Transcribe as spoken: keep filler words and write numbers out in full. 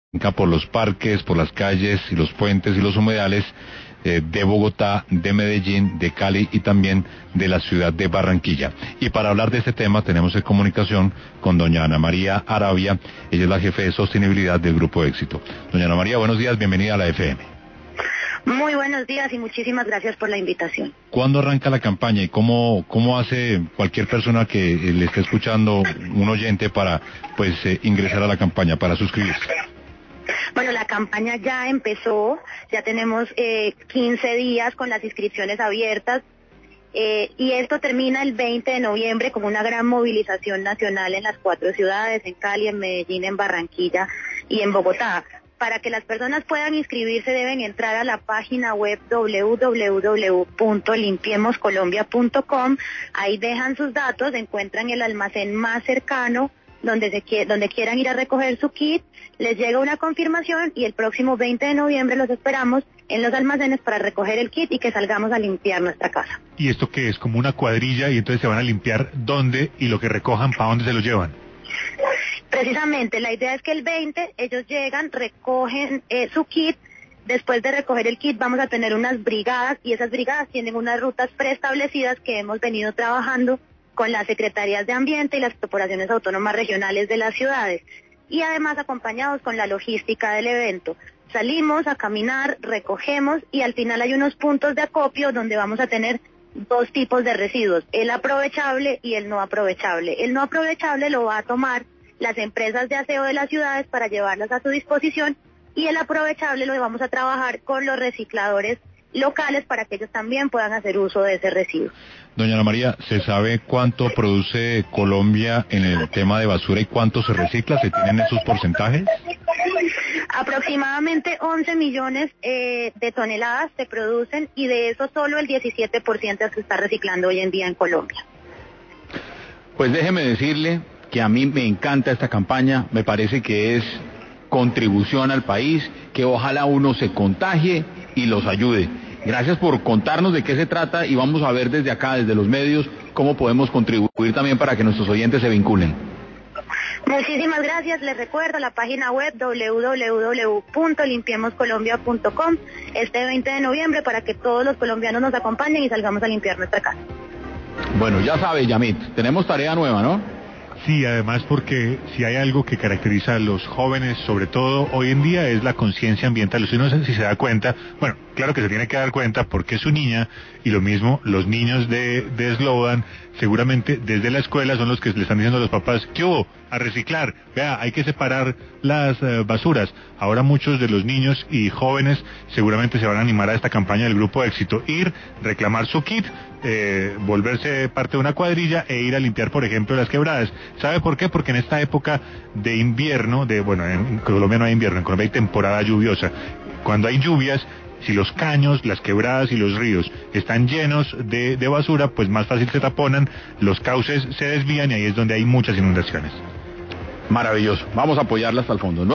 por los parques, por las calles y los puentes y los humedales eh, de Bogotá, de Medellín, de Cali y también de la ciudad de Barranquilla. Y para hablar de este tema tenemos en comunicación con doña Ana María Aravia. Ella es la jefe de sostenibilidad del Grupo Éxito. Doña Ana María, buenos días, bienvenida a la F M. Muy buenos días y muchísimas gracias por la invitación. ¿Cuándo arranca la campaña y cómo, cómo hace cualquier persona que eh, le esté escuchando, un oyente, para pues eh, ingresar a la campaña, para suscribirse? Bueno, la campaña ya empezó, ya tenemos eh, quince días con las inscripciones abiertas eh, y esto termina el veinte de noviembre con una gran movilización nacional en las cuatro ciudades, en Cali, en Medellín, en Barranquilla y en Bogotá. Para que las personas puedan inscribirse deben entrar a la página web doble u doble u doble u punto limpiemos colombia punto com, ahí dejan sus datos, encuentran el almacén más cercano, donde se donde quieran ir a recoger su kit, les llega una confirmación y el próximo veinte de noviembre los esperamos en los almacenes para recoger el kit y que salgamos a limpiar nuestra casa. ¿Y esto qué es? ¿Como una cuadrilla y entonces se van a limpiar dónde y lo que recojan, para dónde se lo llevan? Precisamente, la idea es que el veinte ellos llegan, recogen eh, su kit. Después de recoger el kit vamos a tener unas brigadas y esas brigadas tienen unas rutas preestablecidas que hemos venido trabajando con las secretarías de ambiente y las corporaciones autónomas regionales de las ciudades y además acompañados con la logística del evento. Salimos a caminar, recogemos y al final hay unos puntos de acopio donde vamos a tener dos tipos de residuos, el aprovechable y el no aprovechable. El no aprovechable lo va a tomar las empresas de aseo de las ciudades para llevarlas a su disposición y el aprovechable lo vamos a trabajar con los recicladores locales para que ellos también puedan hacer uso de ese residuo. Doña Ana María, ¿se sabe cuánto produce Colombia en el tema de basura y cuánto se recicla? ¿Se tienen esos porcentajes? Aproximadamente once millones eh, de toneladas se producen y de eso solo el diecisiete por ciento se está reciclando hoy en día en Colombia. Pues déjeme decirle que a mí me encanta esta campaña, me parece que es contribución al país, que ojalá uno se contagie y los ayude. Gracias por contarnos de qué se trata y vamos a ver desde acá, desde los medios, cómo podemos contribuir también para que nuestros oyentes se vinculen. Muchísimas gracias, les recuerdo la página web doble u doble u doble u punto limpiemos colombia punto com este veinte de noviembre para que todos los colombianos nos acompañen y salgamos a limpiar nuestra casa. Bueno, ya sabe, Yamit, tenemos tarea nueva, ¿no? Sí, además porque si hay algo que caracteriza a los jóvenes, sobre todo hoy en día, es la conciencia ambiental. Usted no sé si se da cuenta, bueno, claro que se tiene que dar cuenta porque es su niña, y lo mismo los niños de, de Slogan, seguramente desde la escuela son los que le están diciendo a los papás, ¿qué hubo? A reciclar, vea, hay que separar las uh, basuras. Ahora muchos de los niños y jóvenes seguramente se van a animar a esta campaña del Grupo Éxito, ir, reclamar su kit, eh, volverse parte de una cuadrilla e ir a limpiar, por ejemplo, las quebradas. ¿Sabe por qué? Porque en esta época de invierno, de bueno, en Colombia no hay invierno, en Colombia hay temporada lluviosa. Cuando hay lluvias, si los caños, las quebradas y los ríos están llenos de, de basura, pues más fácil se taponan, los cauces se desvían y ahí es donde hay muchas inundaciones. Maravilloso, vamos a apoyarla hasta el fondo, ¿no?